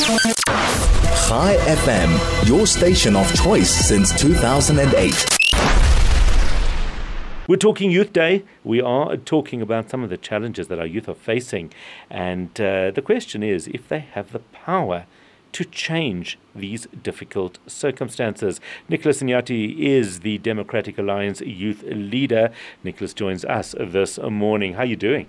Chai FM, your station of choice since 2008. We're talking Youth Day. We are talking about some of the challenges that our youth are facing. And the question is if they have the power to change these difficult circumstances. Nicholas Nyati is the Democratic Alliance youth leader. Nicholas joins us this morning. How are you doing?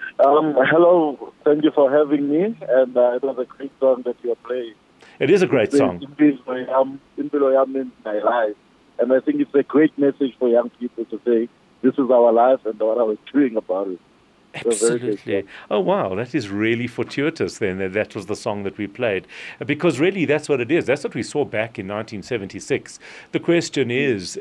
Hello. Thank you for having me. And it was a great song that you are playing. It is a great song. Impilo Yam means my life. And I think it's a great message for young people to say, this is our life and what I was doing about it. Absolutely. Oh, wow. That is really fortuitous then. That was the song that we played. Because really, that's what it is. That's what we saw back in 1976. The question is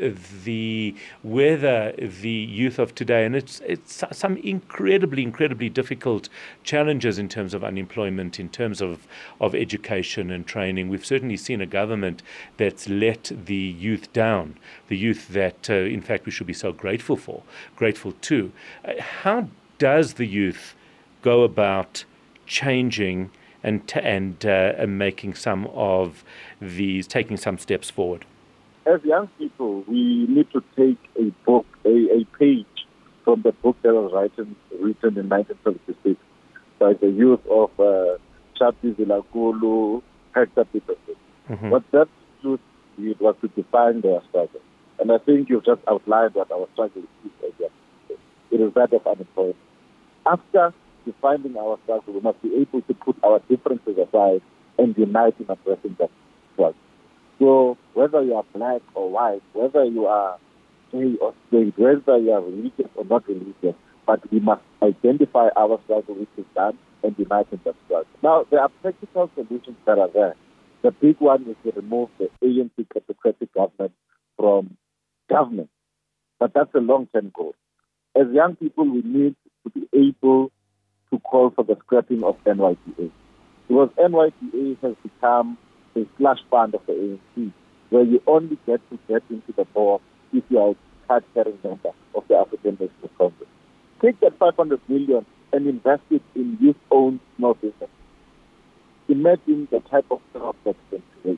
whether the youth of today, and it's some incredibly difficult challenges in terms of unemployment, in terms of education and training. We've certainly seen a government that's let the youth down, the youth that, in fact, we should be so grateful to. How does the youth go about changing and making some of these, taking some steps forward? As young people, we need to take a book, a page from the book that was written in 1976 by the youth of Chappie Vilakulu, Hector Peterson. Mm-hmm. What that youth did was to define their struggle. And I think you've just outlined what our struggle is as young people. It is that of unemployment. After defining our struggle, we must be able to put our differences aside and unite in addressing that struggle. So whether you are black or white, whether you are gay or straight, whether you are religious or not religious, but we must identify our struggle which is done and unite in that struggle. Now, there are practical solutions that are there. The big one is to remove the ANC kleptocratic government from government. But that's a long-term goal. As young people, we need to be able to call for the scrapping of NYTA. Because NYTA has become a slush fund of the ANC, where you only get into the board if you are a card-carrying member of the African National Congress. Take that 500 million and invest it in youth-owned small business. Imagine the type of jobs that can create.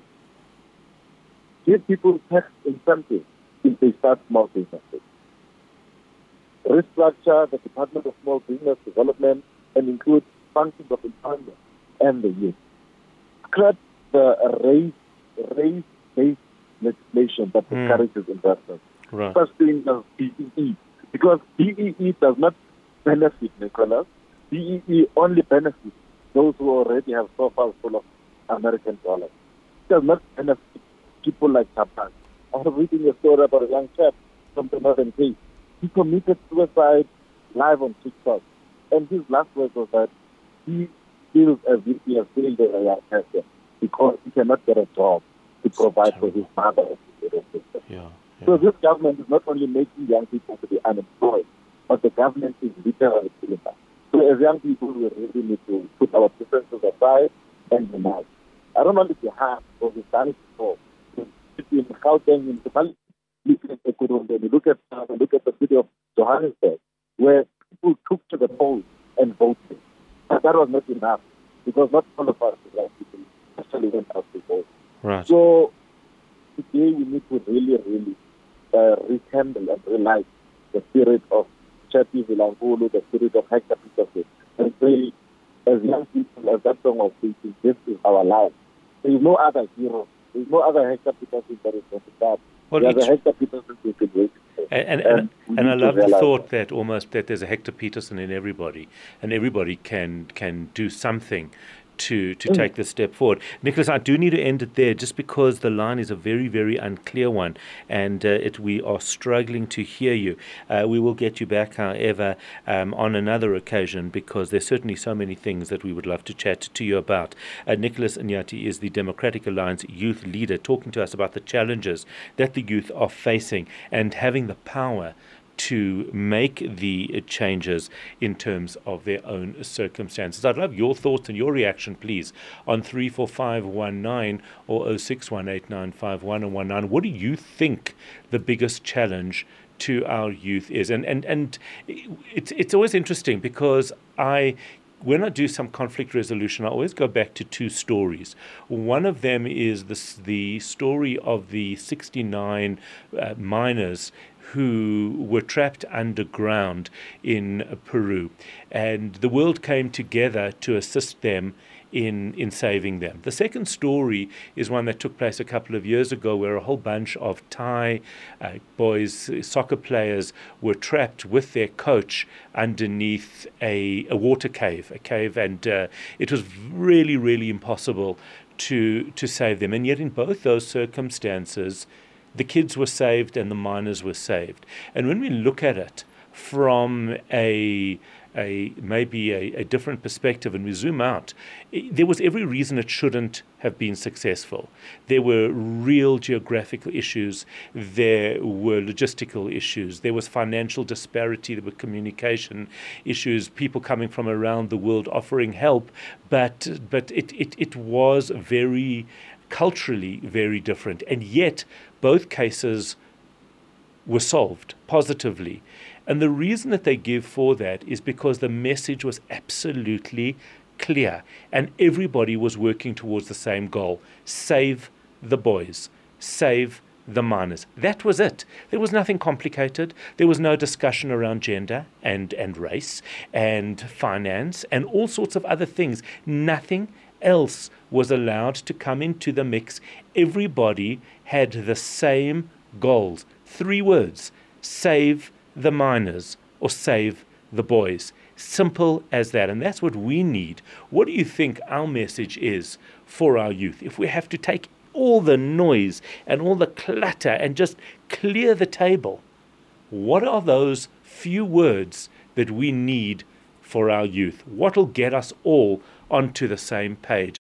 Give people tax incentives if they start small businesses. Restructure the Department of Small Business Development and include functions of employment and the youth. Scrap the race-based legislation that discourages investment. Right. First thing is BEE. Because BEE does not benefit Nicholas. BEE only benefits those who already have coffers full of American dollars. It does not benefit people like Tapan. I was reading a story about a young chap from the Northern Cape. He committed suicide live on TikTok. And his last words was that he feels as if he has failed as a young person because he cannot get a job to provide for his mother and his little sister. Yeah. So this government is not only making young people to be unemployed, but the government is literally killing us. So as young people, we really need to put our differences aside and unite. I don't want to be hard because we've done it before. In Gauteng, in Somali, look at Ekurhuleni, look at the city of Johannesburg, where people took to the polls and voted. But that was not enough, because not all of us, like people, actually went out to vote. Right. So today we need to really rekindle and relight the spirit of Chappie Vilakulu, the spirit of Hector Peterson, and say, as young people, as that song was speaking, this is our life. There is no other hero. There is no other Hector Peterson that is going to start. There's a Hector Peterson we've been waiting for. And I love the thought that almost that there's a Hector Peterson in everybody, and everybody can do something to take this step forward. Nicholas, I do need to end it there just because the line is a very unclear one, and we are struggling to hear you. We will get you back, however, on another occasion, because there's certainly so many things that we would love to chat to you about. Nicholas Nyati is the Democratic Alliance youth leader, talking to us about the challenges that the youth are facing and having the power to make the changes in terms of their own circumstances. I'd love your thoughts and your reaction, please, on 34519 or 0618951019. What do you think the biggest challenge to our youth is? And it's always interesting because when I do some conflict resolution, I always go back to two stories. One of them is the story of the 69 miners who were trapped underground in Peru, and the world came together to assist them in saving them. The second story is one that took place a couple of years ago, where a whole bunch of Thai boys, soccer players, were trapped with their coach underneath a water cave, and it was really, really impossible to save them. And yet in both those circumstances, the kids were saved and the miners were saved. And when we look at it from maybe a different perspective, and we zoom out, there was every reason it shouldn't have been successful. There were real geographical issues, there were logistical issues, there was financial disparity, there were communication issues, people coming from around the world offering help, but it was very culturally very different, and yet both cases were solved positively. And the reason that they give for that is because the message was absolutely clear and everybody was working towards the same goal: save the boys, save the miners. That was it. There was nothing complicated. There was no discussion around gender and race and finance and all sorts of other things. Nothing else was allowed to come into the mix. Everybody had the same goals. 3 words: save the miners or save the boys. Simple as that. And that's what we need. What do you think our message is for our youth? If we have to take all the noise and all the clutter and just clear the table, what are those few words that we need for our youth? What will get us all onto the same page?